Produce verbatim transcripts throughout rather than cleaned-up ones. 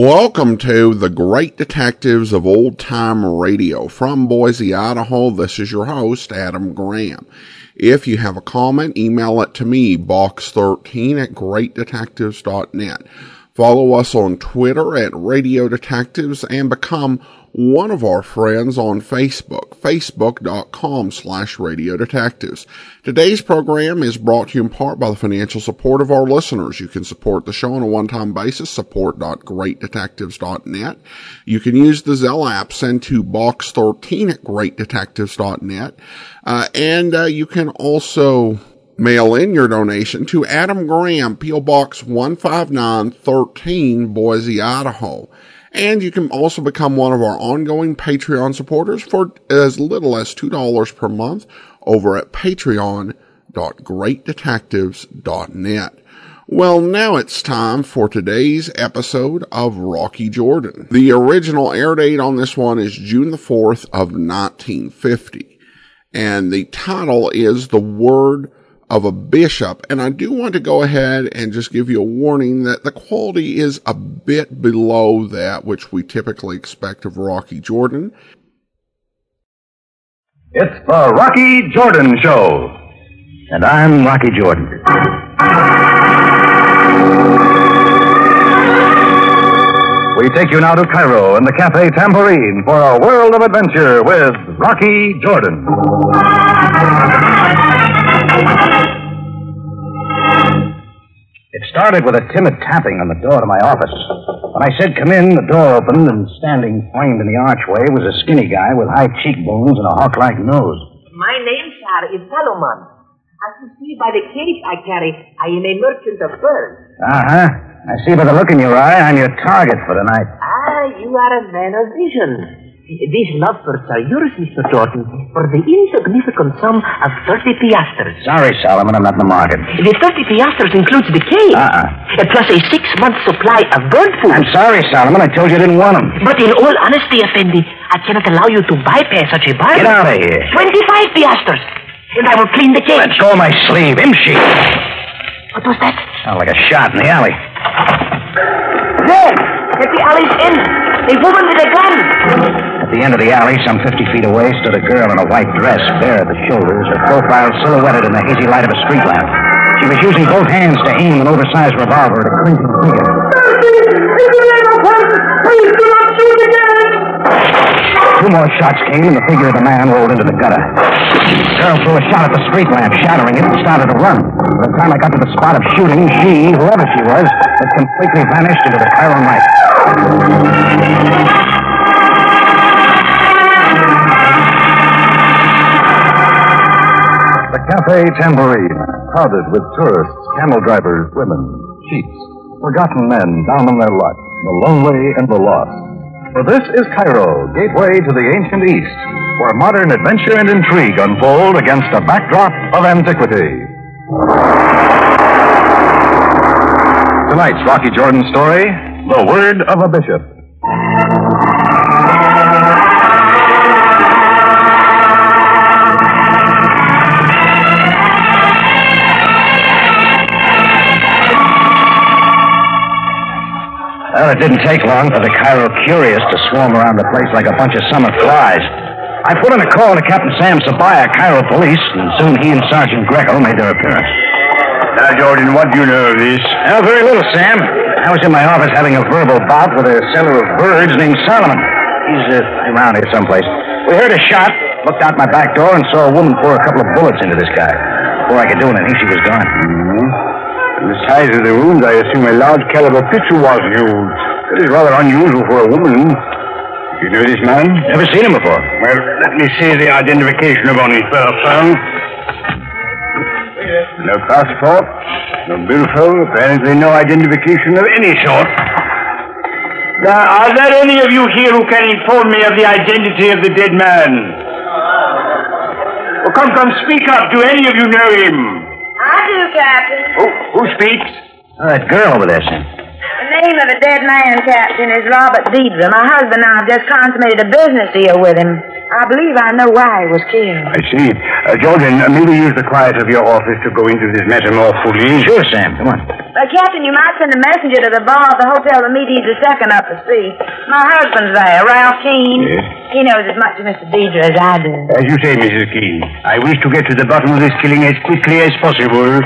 Welcome to the Great Detectives of Old Time Radio. From Boise, Idaho, this is your host, Adam Graham. If you have a comment, email it to me, box thirteen at great detectives dot net. Follow us on Twitter at Radio Detectives and become one of our friends on Facebook, facebook.com slash Radio Detectives. Today's program is brought to you in part by the financial support of our listeners. You can support the show on a one-time basis, support dot great detectives dot net. You can use the Zelle app, send to box thirteen at great detectives dot net. Uh, and uh, you can also mail in your donation to Adam Graham, P O. Box one five nine thirteen, Boise, Idaho. And you can also become one of our ongoing Patreon supporters for as little as two dollars per month over at patreon dot great detectives dot net. Well, now it's time for today's episode of Rocky Jordan. The original air date on this one is June the fourth of nineteen fifty. And the title is The Word of a Bishop. And I do want to go ahead and just give you a warning that the quality is a bit below that which we typically expect of Rocky Jordan. It's the Rocky Jordan Show. And I'm Rocky Jordan. We take you now to Cairo and the Cafe Tambourine for a world of adventure with Rocky Jordan. It started with a timid tapping on the door to my office. When I said come in, the door opened, and standing framed in the archway was a skinny guy with high cheekbones and a hawk-like nose. My name, sir, is Salomon. As you see by the case I carry, I am a merchant of birds. Uh-huh. I see by the look in your eye, I'm your target for tonight. Ah, you are a man of vision. These lovebirds are yours, Mister Jordan, for the insignificant sum of thirty piastres. Sorry, Solomon, I'm not in the market. The thirty piastres includes the cage. Uh-uh. Plus a six-month supply of bird food. I'm sorry, Solomon. I told you I didn't want them. But in all honesty, Effendi, I cannot allow you to bypass such a bargain. Get out of here. Twenty-five piastres. And I will clean the cage. Let go of my sleeve. Imshi. What was that? Sounded like a shot in the alley. There! At the alley's end. A woman with a gun. At the end of the alley, some fifty feet away, stood a girl in a white dress, bare at the shoulders, her profile silhouetted in the hazy light of a street lamp. She was using both hands to aim an oversized revolver at a clinching figure. Mercy! In the name of heaven, please do not shoot again! Two more shots came, and the figure of the man rolled into the gutter. The girl threw a shot at the street lamp, shattering it, and started to run. By the time I got to the spot of shooting, she, whoever she was, had completely vanished into the Cairo night. The Cafe Tambourine, crowded with tourists, camel drivers, women, chiefs, forgotten men down on their luck, the lonely and the lost. For this is Cairo, gateway to the ancient East, where modern adventure and intrigue unfold against a backdrop of antiquity. Tonight's Rocky Jordan story, The Word of a Bishop. Well, it didn't take long for the Cairo curious to swarm around the place like a bunch of summer flies. I put in a call to Captain Sam Sabaya, Cairo Police, and soon he and Sergeant Greco made their appearance. Now, Jordan, what do you know of this? Well, very little, Sam. I was in my office having a verbal bout with a seller of birds named Solomon. He's uh, around here someplace. We heard a shot, looked out my back door, and saw a woman pour a couple of bullets into this guy. Before I could do anything, she was gone. Mm-hmm. The size of the wound, I assume a large caliber pistol was used. That is rather unusual for a woman. You know this man? Never seen him before. Well, let me see the identification upon his person. No passport, no billfold, apparently no identification of any sort. Now, are there any of you here who can inform me of the identity of the dead man? Oh, come, come, speak up. Do any of you know him? I do, Captain. Who, who speaks? Oh, that girl over there, Sam. The name of the dead man, Captain, is Robert Deidre. My husband and I have just consummated a business deal with him. I believe I know why he was killed. I see. Uh, Jordan, uh, maybe use the quiet of your office to go into this matter more fully. Sure, Sam. Come on. But, Captain, you might send a messenger to the bar of the hotel to meet Eads the second up the street. My husband's there, Ralph Keene. Yes? He knows as much of Mister Deidre as I do. As you say, Missus Keene, I wish to get to the bottom of this killing as quickly as possible.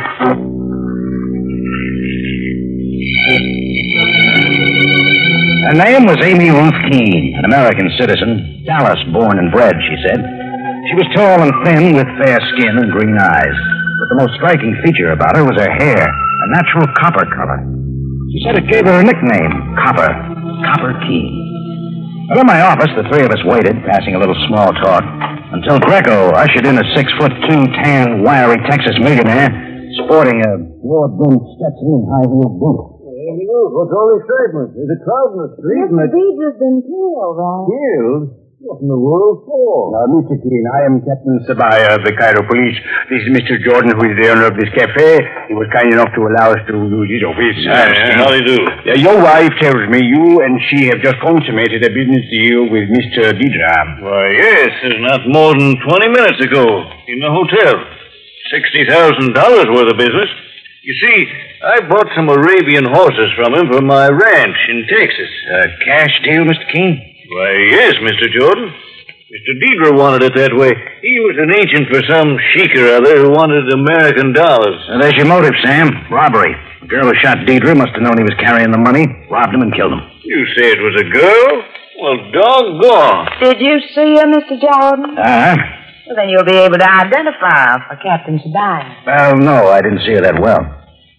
Her name was Amy Ruth Keene, an American citizen, Dallas born and bred, she said. She was tall and thin with fair skin and green eyes. But the most striking feature about her was her hair, a natural copper color. She said it gave her a nickname, Copper, Copper Keene. Well, in my office, the three of us waited, passing a little small talk, until Greco ushered in a six-foot-two, tan, wiry Texas millionaire, sporting a broad-brimmed Stetson and high-heeled boot. What's all the excitement? There's a crowd in the street. Mister Deidre's been killed, right? Killed? What in the world for? Now, Mister Keene, I am Captain Sabaya of the Cairo Police. This is Mister Jordan, who is the owner of this cafe. He was kind enough to allow us to use his office. Yeah, how do you do? Uh, your wife tells me you and she have just consummated a business deal with Mister Deidre. Why, yes, not more than twenty minutes ago in the hotel. sixty thousand dollars worth of business. You see, I bought some Arabian horses from him for my ranch in Texas. A cash deal, Mister Keene? Why, yes, Mister Jordan. Mister Deidre wanted it that way. He was an agent for some sheik or other who wanted American dollars. Well, there's your motive, Sam. Robbery. The girl who shot Deidre must have known he was carrying the money, robbed him, and killed him. You say it was a girl? Well, doggone. Did you see her, Mister Jordan? Uh-huh. Well, then you'll be able to identify her for Captain Sabaya. Well, no, I didn't see her that well.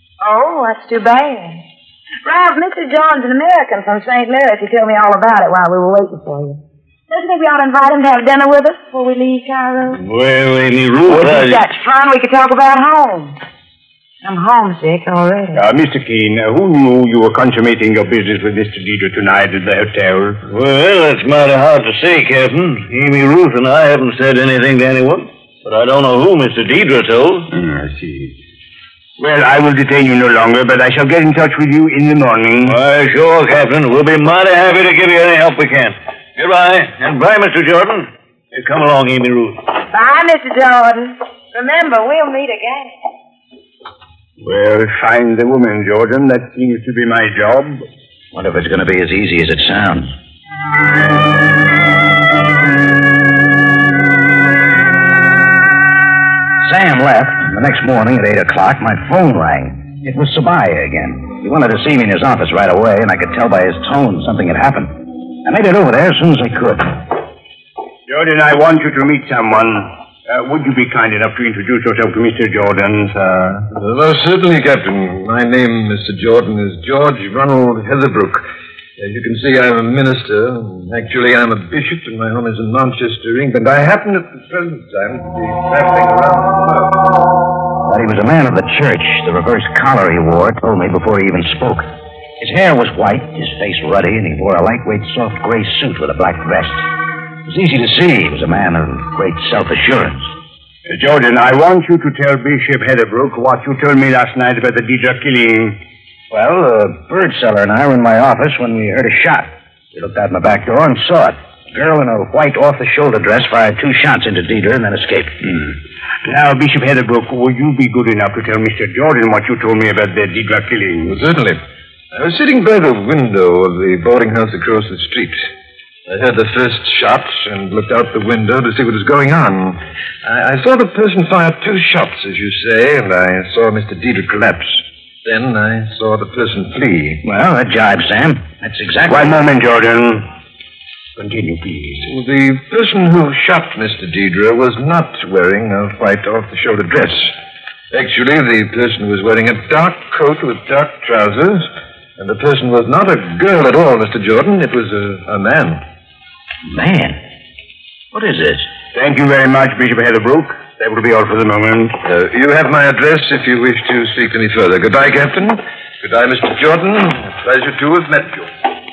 Oh, that's too bad. Ralph, Mister John's an American from Saint Louis. He told me all about it while we were waiting for you. Don't you think we ought to invite him to have dinner with us before we leave Cairo? Well, Amy Ruth, Oh, I... if that's fun, we could talk about home. I'm homesick already. Uh, Mister Keene, uh, who knew you were consummating your business with Mister Deidre tonight at the hotel? Well, that's mighty hard to say, Captain. Amy Ruth and I haven't said anything to anyone. But I don't know who Mister Deidre told. Mm, I see. Well, I will detain you no longer, but I shall get in touch with you in the morning. Why, sure, Captain. We'll be mighty happy to give you any help we can. Goodbye. And bye, Mister Jordan. Here, come along, Amy Ruth. Bye, Mister Jordan. Remember, we'll meet again. Well, find the woman, Jordan. That seems to be my job. Wonder if it's going to be as easy as it sounds. Sam left. The next morning at eight o'clock, my phone rang. It was Sabaya again. He wanted to see me in his office right away, and I could tell by his tone something had happened. I made it over there as soon as I could. Jordan, I want you to meet someone. Uh, would you be kind enough to introduce yourself to Mister Jordan, sir? Well, certainly, Captain. My name, Mister Jordan, is George Ronald Heatherbrook. As you can see, I'm a minister. Actually, I'm a bishop, and my home is in Manchester, England. I happen at the present time to be traveling around the world. That he was a man of the church. The reverse collar he wore told me before he even spoke. His hair was white, his face ruddy, and he wore a lightweight, soft gray suit with a black vest. It was easy to see he was a man of great self-assurance. Uh, Jordan, I want you to tell Bishop Heatherbrook what you told me last night about the Deidre killing. Well, the bird seller and I were in my office when we heard a shot. We looked out my back door and saw it. A girl in a white off-the-shoulder dress fired two shots into Deidre and then escaped. Hmm. Now, Bishop Heatherbrook, will you be good enough to tell Mister Jordan what you told me about the Deidre killing? Well, certainly. I was sitting by the window of the boarding house across the street. I heard the first shot and looked out the window to see what was going on. I, I saw the person fire two shots, as you say, and I saw Mister Deidre collapse. Then I saw the person flee. Well, that jibes, Sam. That's exactly... One moment, Jordan. Continue, please. The person who shot Mister Deidre was not wearing a white off-the-shoulder dress. Actually, the person was wearing a dark coat with dark trousers, and the person was not a girl at all, Mister Jordan. It was a, a man. Man? What is this? Thank you very much, Bishop Heatherbrook. That will be all for the moment. Uh, you have my address if you wish to speak to me further. Goodbye, Captain. Goodbye, Mister Jordan. A pleasure to have met you.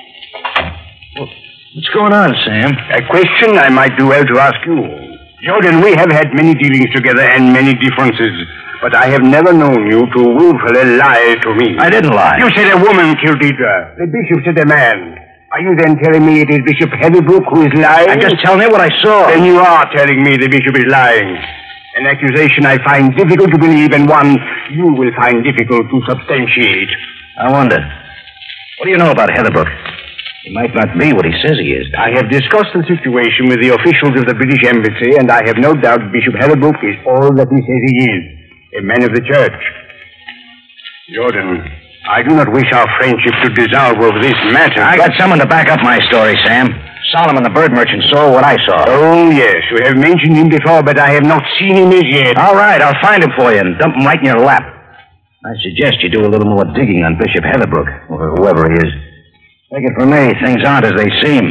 Well, what's going on, Sam? A question I might do well to ask you. Jordan, we have had many dealings together and many differences, but I have never known you to willfully lie to me. I didn't lie. You said a woman killed Deidre. The bishop said a man. Are you then telling me it is Bishop Heatherbrook who is lying? I'm just telling you what I saw. Then you are telling me the bishop is lying. An accusation I find difficult to believe and one you will find difficult to substantiate. I wonder. What do you know about Heatherbrook? He might not be what he says he is. I have discussed the situation with the officials of the British Embassy, and I have no doubt Bishop Heatherbrook is all that he says he is, a man of the church. Jordan, I do not wish our friendship to dissolve over this matter. I got someone to back up my story, Sam. Solomon the bird merchant saw what I saw. Oh, yes. You have mentioned him before, but I have not seen him as yet. All right, I'll find him for you and dump him right in your lap. I suggest you do a little more digging on Bishop Heatherbrook, or whoever he is. Take it from me, things aren't as they seem.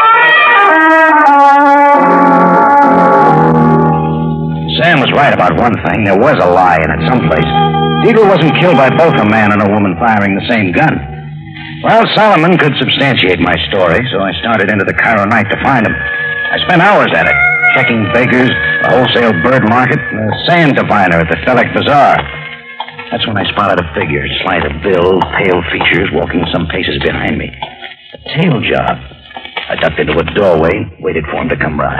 Sam was right about one thing. There was a lie in it someplace. Deidre wasn't killed by both a man and a woman firing the same gun. Well, Solomon could substantiate my story, so I started into the Cairo night to find him. I spent hours at it, checking bakers, the wholesale bird market, and the sand diviner at the Felek Bazaar. That's when I spotted a figure, slight of build, pale features, walking some paces behind me. A tail job. I ducked into a doorway and waited for him to come by.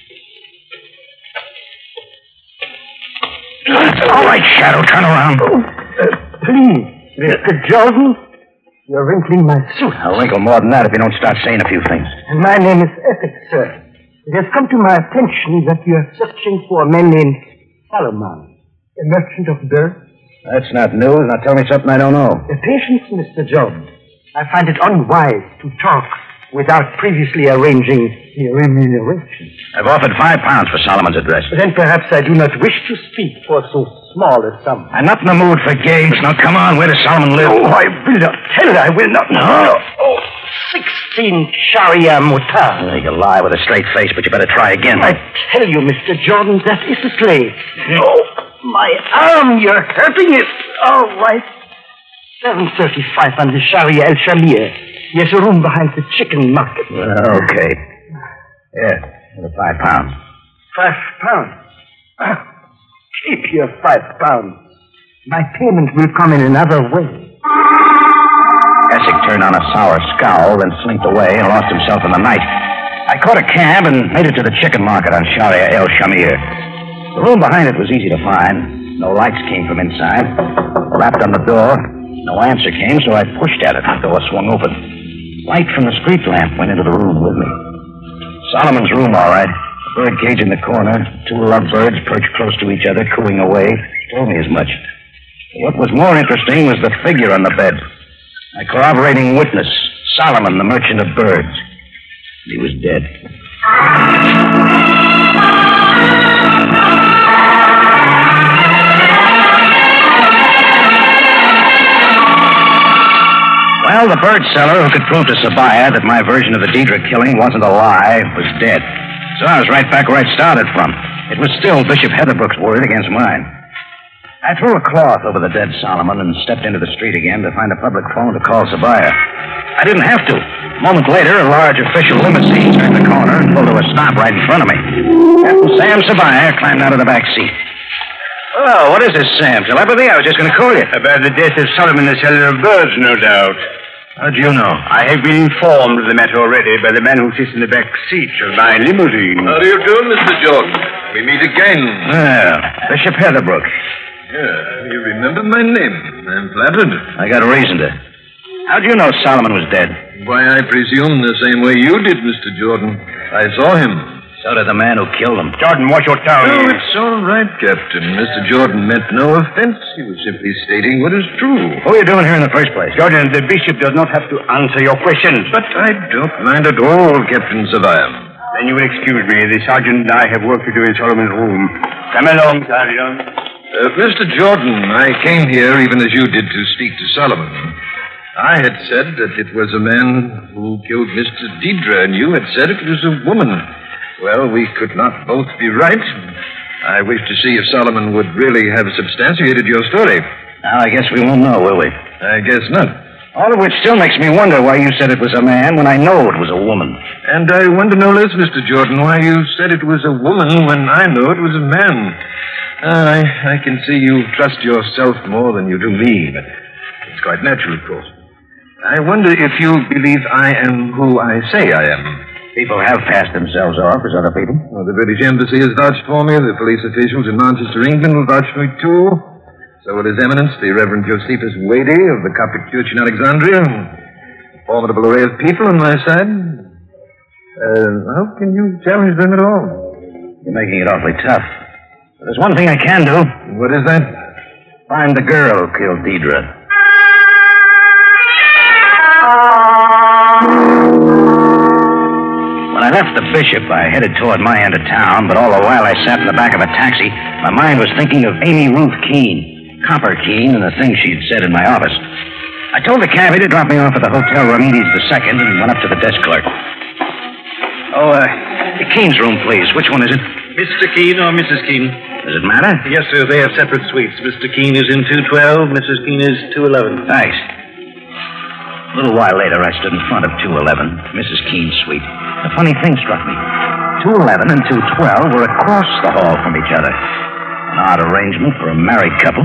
All right, Shadow, turn around. Oh, uh, please, Mister Jordan. You're wrinkling my suit. I'll wrinkle more than that if you don't start saying a few things. And my name is Essex, sir. It has come to my attention that you are searching for a man named Solomon, a merchant of birds. That's not news. Now tell me something I don't know. Uh, patience, Mister Jordan. I find it unwise to talk without previously arranging the remuneration. I've offered five pounds for Solomon's address. Then perhaps I do not wish to speak for so small a sum. I'm not in the mood for games. Now, come on. Where does Solomon live? Oh, I will not tell it. I will not. No. Oh, sixteen Sharia Mutar. Well, you can lie with a straight face, but you better try again. I tell you, Mister Jordan, that is the place. Oh, my arm. You're hurting it. All right. seven thirty-five on the Sharia El Shamir. Yes, a room behind the chicken market. Well, okay. Yeah, the five pounds. Five pounds? Ah, keep your five pounds. My payment will come in another way. Essex turned on a sour scowl, then slinked away and lost himself in the night. I caught a cab and made it to the chicken market on Sharia El Shamir. The room behind it was easy to find. No lights came from inside. I rapped on the door. No answer came, so I pushed at it. The door swung open. Light from the street lamp went into the room with me. Solomon's room, all right. A bird cage in the corner. Two lovebirds perched close to each other, cooing away. Told me as much. What was more interesting was the figure on the bed. My corroborating witness, Solomon, the merchant of birds. He was dead. Well, the bird seller who could prove to Sabaya that my version of the Deidre killing wasn't a lie was dead. So I was right back where I started from. It was still Bishop Heatherbrook's word against mine. I threw a cloth over the dead Solomon and stepped into the street again to find a public phone to call Sabaya. I didn't have to. A moment later, a large official limousine turned the corner and pulled to a stop right in front of me. Captain Sam Sabaya climbed out of the back seat. Oh, what is this, Sam? Telepathy? I was just going to call you. About the death of Solomon, the seller of birds, no doubt. How do you know? I have been informed of the matter already by the man who sits in the back seat of my limousine. How do you do, Mister Jordan? We meet again. Well, Bishop Heatherbrook. Yeah, you remember my name. I'm flattered. I got a reason to. How'd you know Solomon was dead? Why, I presume the same way you did, Mister Jordan. I saw him. So did the man who killed him. Jordan, watch your tongue. Oh, it's all right, Captain. Mister Jordan meant no offense. He was simply stating what is true. What are you doing here in the first place? Jordan, the bishop does not have to answer your questions. But I don't mind at all, Captain Savine. Then you will excuse me. The sergeant and I have work to do in Solomon's room. Come along, Sergeant. Uh, Mister Jordan, I came here, even as you did, to speak to Solomon. I had said that it was a man who killed Mister Deidre, and you had said it was a woman. Well, we could not both be right. I wish to see if Solomon would really have substantiated your story. Now, I guess we won't know, will we? I guess not. All of which still makes me wonder why you said it was a man when I know it was a woman. And I wonder no less, Mister Jordan, why you said it was a woman when I know it was a man. Uh, I, I can see you trust yourself more than you do me, but it's quite natural, of course. I wonder if you believe I am who I say I am. People have passed themselves off as other people. Well, the British Embassy has vouched for me. The police officials in Manchester, England will vouch for me, too. So will His Eminence, the Reverend Josephus Wady of the Coptic Church in Alexandria. A formidable array of people on my side. Uh, how can you challenge them at all? You're making it awfully tough. But there's one thing I can do. What is that? Find the girl who killed Deidre. When I left the bishop, I headed toward my end of town, but all the while I sat in the back of a taxi, my mind was thinking of Amy Ruth Keene, Copper Keene, and the things she'd said in my office. I told the cabbie to drop me off at the Hotel Ramirez the Second and went up to the desk clerk. Oh, uh, the Keene's room, please. Which one is it? Mister Keene or Missus Keene? Does it matter? Yes, sir. They have separate suites. Mister Keene is in two twelve. Missus Keene is two eleven. Thanks. A little while later, I stood in front of two eleven, Missus Keene's suite. A funny thing struck me. two eleven and two twelve were across the hall from each other. An odd arrangement for a married couple.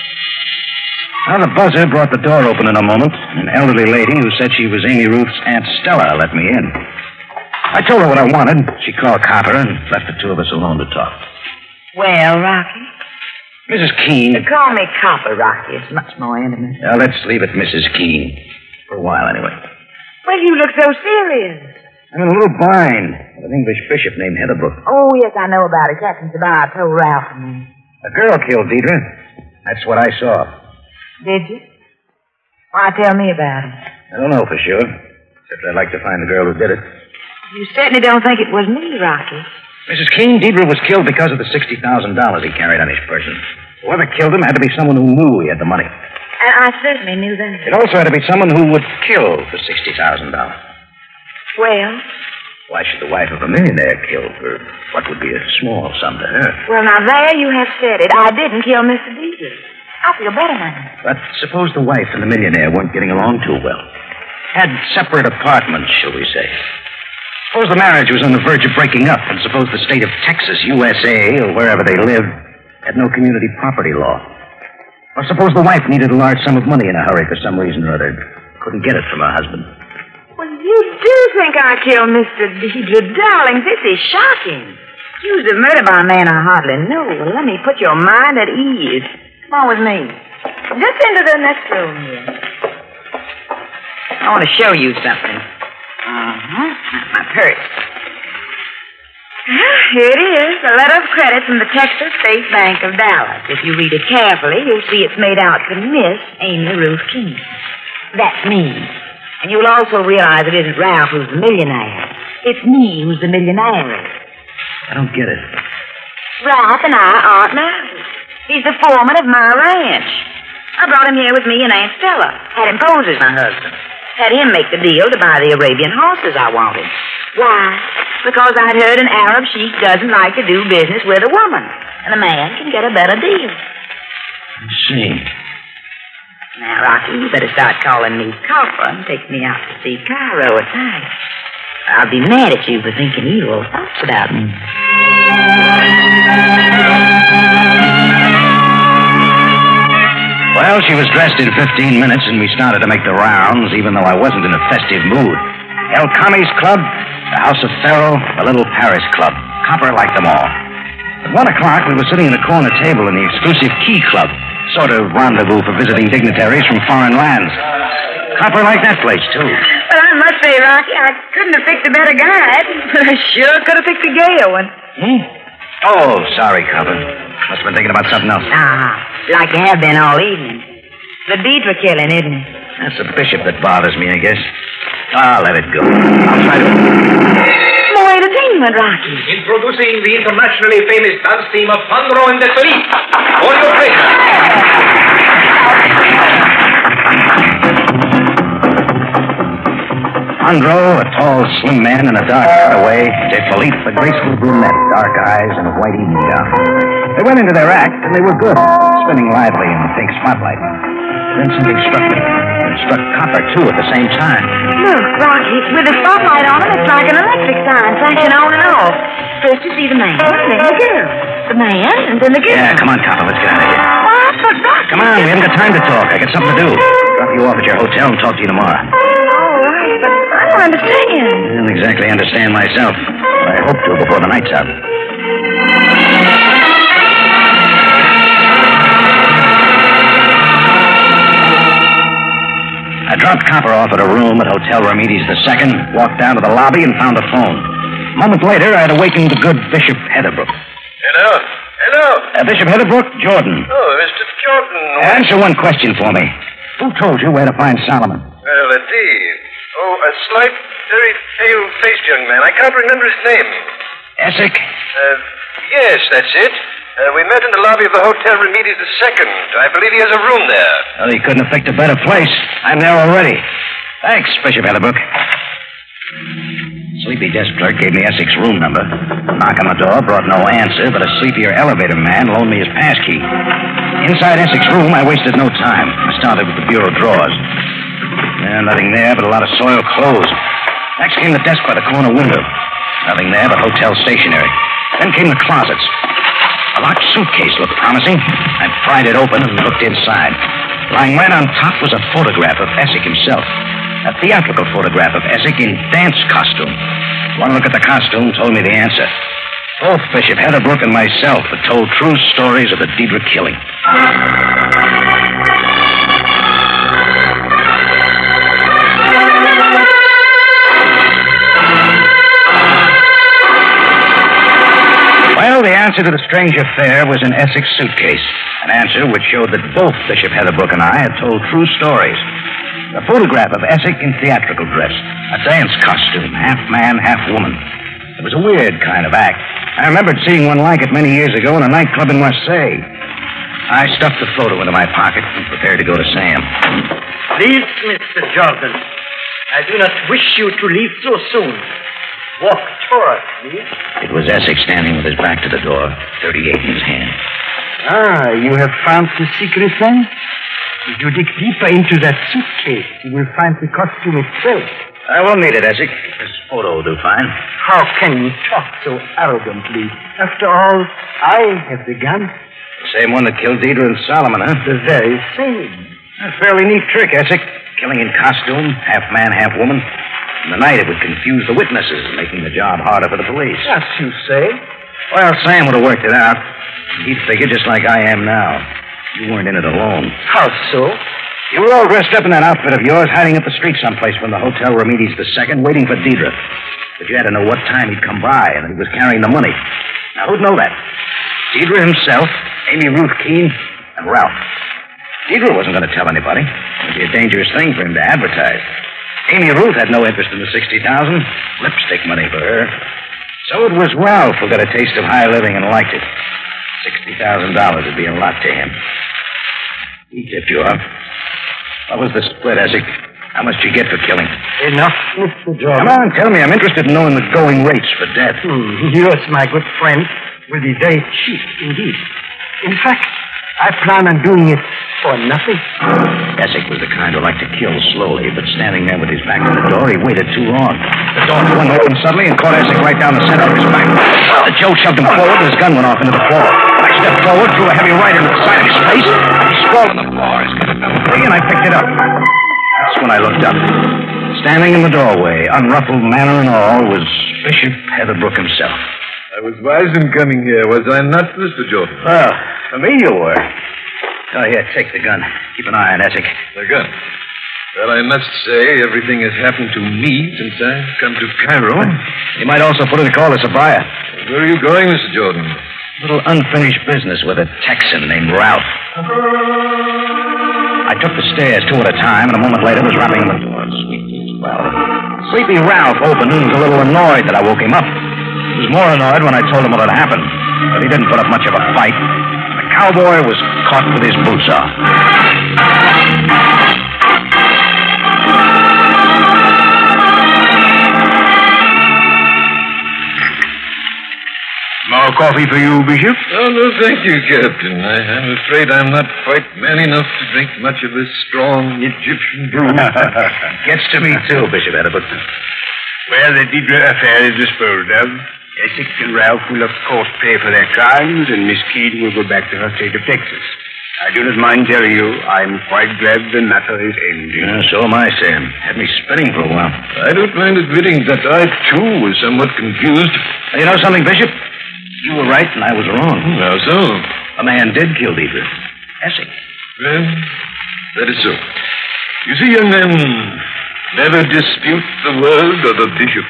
Now, the buzzer brought the door open in a moment. An elderly lady who said she was Amy Ruth's Aunt Stella let me in. I told her what I wanted. She called Copper and left the two of us alone to talk. Well, Rocky? Missus Keene. Call me Copper, Rocky. It's much more intimate. Now, let's leave it Missus Keene. For a while, anyway. Well, you look so serious. I'm in a little bind with an English bishop named Heatherbrook. Oh, yes, I know about it. Captain Sabar told Ralph and me. A girl killed Deidre. That's what I saw. Did you? Why, tell me about it. I don't know for sure. Except I'd like to find the girl who did it. You certainly don't think it was me, Rocky. Missus Keene, Deidre was killed because of the sixty thousand dollars he carried on his person. Whoever killed him had to be someone who knew he had the money. And I certainly knew that. It also had to be someone who would kill for sixty thousand dollars. Well? Why should the wife of a millionaire kill for what would be a small sum to her? Well, now, there you have said it. I didn't kill Mister Deidre. I feel better now. But suppose the wife and the millionaire weren't getting along too well. Had separate apartments, shall we say. Suppose the marriage was on the verge of breaking up, and suppose the state of Texas, U S A, or wherever they lived, had no community property law. Or suppose the wife needed a large sum of money in a hurry for some reason or other. Couldn't get it from her husband. Well, you do think I killed Mister Deidre. Darling, this is shocking. Accused of murder by a man I hardly know. Well, let me put your mind at ease. Come on with me. Just into the next room here. I want to show you something. Uh-huh. My purse. Here it is, a letter of credit from the Texas State Bank of Dallas. If you read it carefully, you'll see it's made out to Miss Amy Ruth Keene. That's me. And you'll also realize it isn't Ralph who's the millionaire. It's me who's the millionaire. I don't get it. Ralph and I aren't married. He's the foreman of my ranch. I brought him here with me and Aunt Stella. Had him pose as my husband. Had him make the deal to buy the Arabian horses I wanted. Why? Because I'd heard an Arab sheik doesn't like to do business with a woman, and a man can get a better deal. I see. Now, Rocky, you better start calling me Copper and take me out to see Cairo at night. I'll be mad at you for thinking evil thoughts about me. Well, she was dressed in fifteen minutes, and we started to make the rounds, even though I wasn't in a festive mood. El Kami's Club, the House of Pharaoh, the Little Paris Club. Copper liked them all. At one o'clock, we were sitting at a corner table in the exclusive Key Club, sort of rendezvous for visiting dignitaries from foreign lands. Copper liked that place, too. Well, I must say, Rocky, I couldn't have picked a better guide, but I sure could have picked a gayer one. Hmm? Oh, sorry, Copper. Must have been thinking about something else. Ah, like you have been all evening. The Deidre killing, isn't it? That's the bishop that bothers me, I guess. I'll let it go. I'll try to... More entertainment, Rocky. Introducing the internationally famous dance team of Sandro and the Police. For your pleasure. Andro, a tall, slim man in a dark cutaway. De Philippe, a graceful brunette, dark eyes, and a white evening gown. They went into their act, and they were good, spinning lively in the pink spotlight. Then something struck me. It struck Copper, too, at the same time. Look, Rocky, with the spotlight on it, it's like an electric sign, flashing on and off. First you see the man, then the girl. The man, and then the girl. Yeah, come on, Copper, let's get out of here. What? but Doctor... Come on, we haven't got time to talk. I got something to do. Drop you off at your hotel and talk to you tomorrow. All right, but I don't understand. I don't exactly understand myself. But I hope to before the night's out. I dropped Copper off at a room at Hotel Ramirez the Second, walked down to the lobby, and found a phone. A moment later, I had awakened the good Bishop Heatherbrook. Hello? Hello? Uh, Bishop Heatherbrook, Jordan. Oh, Mister Jordan. Answer one question for me. Who told you where to find Solomon? Well, indeed. Oh, a slight, very pale-faced young man. I can't remember his name. Essex? Uh, yes, that's it. Uh, we met in the lobby of the Hotel Ramirez the Second. I believe he has a room there. Well, he couldn't have picked a better place. I'm there already. Thanks, Bishop Heatherbrook. Sleepy desk clerk gave me Essex's room number. Knock on the door brought no answer, but a sleepier elevator man loaned me his passkey. Inside Essex's room, I wasted no time. I started with the bureau drawers. Yeah, nothing there but a lot of soiled clothes. Next came the desk by the corner window. Nothing there but hotel stationery. Then came the closets. A locked suitcase looked promising. I pried it open and looked inside. Lying right on top was a photograph of Essex himself. A theatrical photograph of Essex in dance costume. One look at the costume told me the answer. Both Bishop Heatherbrook and myself had told true stories of the Deidre killing. Well, the answer to the strange affair was in Essex's suitcase. An answer which showed that both Bishop Heatherbrook and I had told true stories. A photograph of Essex in theatrical dress. A dance costume, half man, half woman. It was a weird kind of act. I remembered seeing one like it many years ago in a nightclub in Marseille. I stuffed the photo into my pocket and prepared to go to Sam. Please, Mister Jordan, I do not wish you to leave so soon. Walk toward me. It was Essex standing with his back to the door, thirty-eight in his hand. Ah, you have found the secret then? If you dig deeper into that suitcase, you will find the costume itself. I won't need it, Essex. This photo will do fine. How can you talk so arrogantly? After all, I have the gun. The same one that killed Deidre and Solomon, huh? The very same. A fairly neat trick, Essex. Killing in costume, half man, half woman. In the night, it would confuse the witnesses, making the job harder for the police. As you say. Well, Sam would have worked it out. He'd figure just like I am now. You weren't in it alone. How so? You were all dressed up in that outfit of yours, hiding up the street someplace from the Hotel Ramirez the Second, waiting for Deidre. But you had to know what time he'd come by and that he was carrying the money. Now, who'd know that? Deidre himself, Amy Ruth Keene, and Ralph. Deidre wasn't going to tell anybody. It would be a dangerous thing for him to advertise. Amy Ruth had no interest in the sixty thousand dollars. Lipstick money for her. So it was Ralph who got a taste of high living and liked it. sixty thousand dollars would be a lot to him. He tipped you off. What was the split, Essex? How much did you get for killing? Enough, Mister Jordan. Come on, tell me. I'm interested in knowing the going rates for death. Hmm. Yours, my good friend, will be very cheap indeed. In fact, I plan on doing it for nothing. Essex was the kind who liked to kill slowly, but standing there with his back to the door, he waited too long. The door flung open suddenly and caught Essex right down the center of his back. The Joe shoved him forward, and his gun went off into the floor. I stepped forward, threw a heavy right into the side of his face. He sprawled on the floor. His gun fell free, and I picked it up. That's when I looked up. Standing in the doorway, unruffled manner and all, was Bishop Heatherbrook himself. I was wise in coming here, was I not, Mister Jordan? Well, for me you were. Oh, here, take the gun. Keep an eye on Essex. The gun? Well, I must say, everything has happened to me since I've come to Cairo. You might also put in a call to Sabaya. Where are you going, Mister Jordan? A little unfinished business with a Texan named Ralph. I took the stairs two at a time, and a moment later was rapping on the door. Well, sleepy Ralph opened and was a little annoyed that I woke him up. He was more annoyed when I told him what had happened, but he didn't put up much of a fight. The cowboy was caught with his boots off. More coffee for you, Bishop? Oh, no, thank you, Captain. I, I'm afraid I'm not quite man enough to drink much of this strong Egyptian brew. Gets to me, too, Bishop Heatherbrook. Well, the Deidre affair is disposed of. Essex and Ralph will, of course, pay for their crimes, and Miss Keene will go back to her state of Texas. I do not mind telling you, I'm quite glad the matter is ending. Yeah, so am I, Sam. Had me spinning for a while. I don't mind admitting that I, too, was somewhat confused. You know something, Bishop? You were right and I was wrong. How so? A man did kill Deidre. Essie. Well, that is so. You see, young man, never dispute the word of the bishop.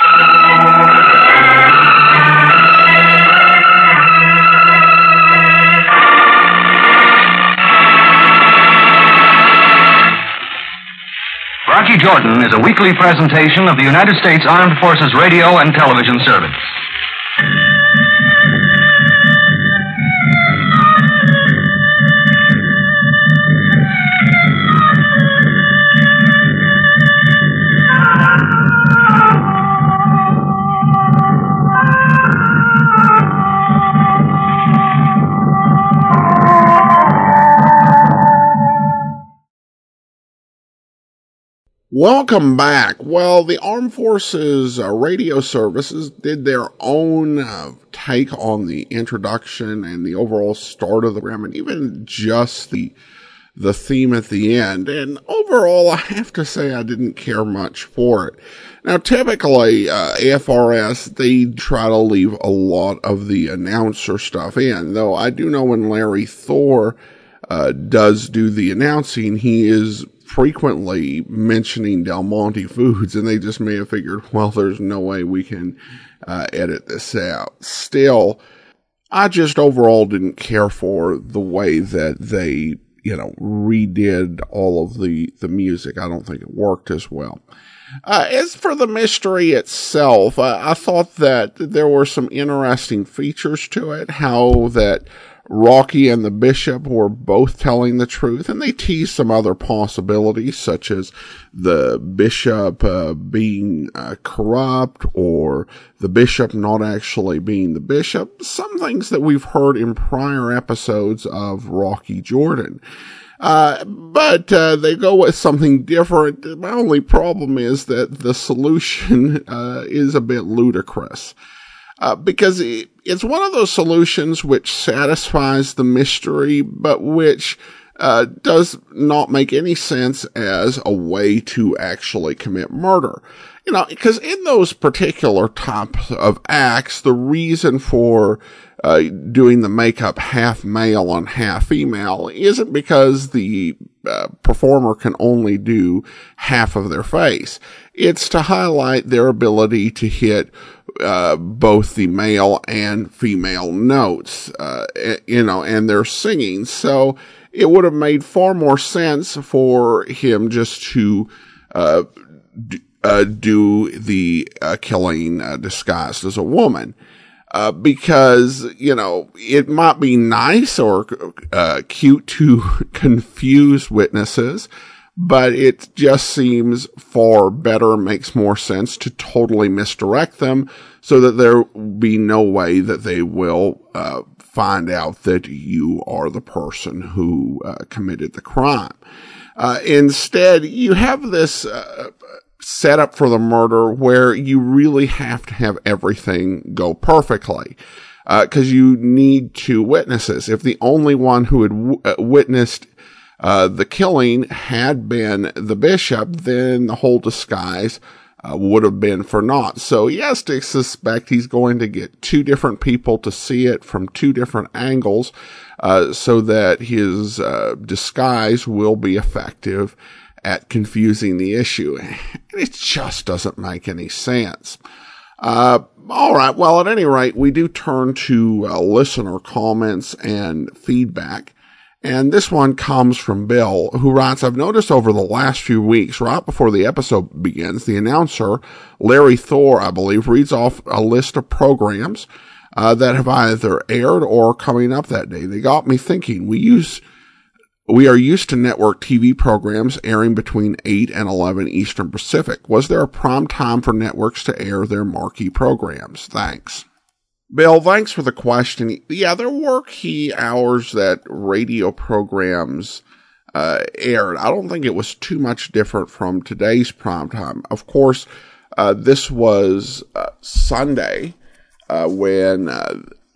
Rocky Jordan is a weekly presentation of the United States Armed Forces Radio and Television Service. Welcome back. Well, the Armed Forces uh, Radio Services did their own uh, take on the introduction and the overall start of the program, and even just the the theme at the end. And overall, I have to say I didn't care much for it. Now, typically, uh, A F R S, they try to leave a lot of the announcer stuff in, though I do know when Larry Thor uh, does do the announcing, he is frequently mentioning Del Monte Foods, and they just may have figured, well, there's no way we can uh, edit this out. Still, I just overall didn't care for the way that they, you know, redid all of the, the music. I don't think it worked as well. Uh, as for the mystery itself, uh, I thought that there were some interesting features to it, how that Rocky and the Bishop were both telling the truth, and they teased some other possibilities, such as the Bishop uh, being uh, corrupt, or the Bishop not actually being the Bishop. Some things that we've heard in prior episodes of Rocky Jordan. Uh, but uh, they go with something different. My only problem is that the solution uh, is a bit ludicrous. Uh, because it, it's one of those solutions which satisfies the mystery, but which uh, does not make any sense as a way to actually commit murder. You know, because in those particular types of acts, the reason for uh, doing the makeup half male and half female isn't because the uh, performer can only do half of their face. It's to highlight their ability to hit Uh, both the male and female notes, uh, you know, and their singing. So it would have made far more sense for him just to, uh, d- uh, do the, uh, killing, uh, disguised as a woman. Uh, because, you know, it might be nice or, uh, cute to confuse witnesses, but it just seems far better, makes more sense to totally misdirect them so that there will be no way that they will uh, find out that you are the person who uh, committed the crime. Uh, instead, you have this uh, setup for the murder where you really have to have everything go perfectly. Because uh, you need two witnesses. If the only one who had w- uh, witnessed Uh, the killing had been the Bishop, then the whole disguise uh, would have been for naught. So he has to suspect he's going to get two different people to see it from two different angles, uh, so that his uh, disguise will be effective at confusing the issue. It just doesn't make any sense. Uh, all right. Well, at any rate, we do turn to uh, listener comments and feedback. And this one comes from Bill, who writes, I've noticed over the last few weeks, right before the episode begins, the announcer, Larry Thor, I believe, reads off a list of programs uh, that have either aired or coming up that day. They got me thinking. We use, we are used to network T V programs airing between eight and eleven Eastern Pacific. Was there a prime time for networks to air their marquee programs? Thanks. Bill, thanks for the question. Yeah, there were key hours that radio programs uh, aired. I don't think it was too much different from today's primetime. Of course, uh, this was uh, Sunday uh, when uh,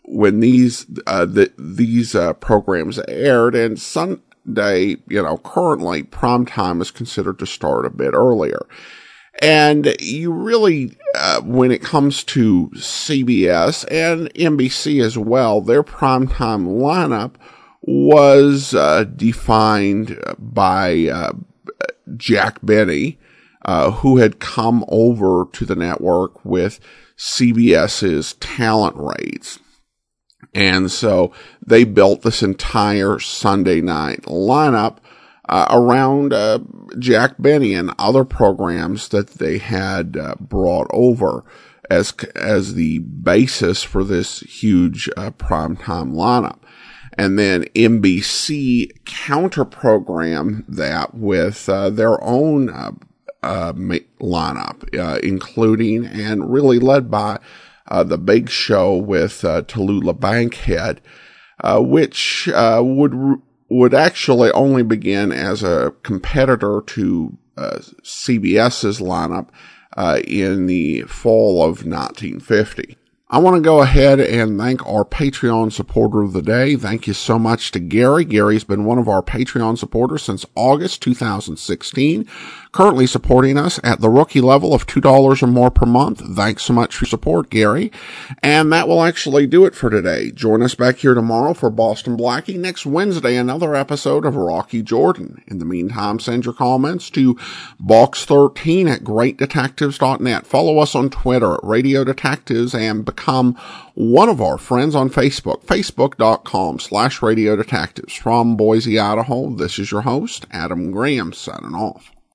when these, uh, the, these, uh, programs aired, and Sunday, you know, currently primetime is considered to start a bit earlier. And you really, uh, when it comes to C B S and N B C as well, their primetime lineup was, uh, defined by, uh, Jack Benny, uh, who had come over to the network with CBS's talent raids. And so they built this entire Sunday night lineup uh, around uh, Jack Benny and other programs that they had uh, brought over as as the basis for this huge uh, primetime lineup. And then N B C counter-programmed that with uh, their own uh, uh, lineup, uh, including and really led by Uh, the Big Show with uh, Tallulah Bankhead, uh, which uh, would would actually only begin as a competitor to uh, CBS's lineup uh, in the fall of nineteen fifty. I want to go ahead and thank our Patreon supporter of the day. Thank you so much to Gary. Gary's been one of our Patreon supporters since August two thousand sixteen, currently supporting us at the rookie level of two dollars or more per month. Thanks so much for your support, Gary. And that will actually do it for today. Join us back here tomorrow for Boston Blackie. Next Wednesday, another episode of Rocky Jordan. In the meantime, send your comments to box thirteen at great detectives dot net. Follow us on Twitter at Radio Detectives and become one of our friends on Facebook, facebook.com slash Radio Detectives. From Boise, Idaho, this is your host, Adam Graham, signing off.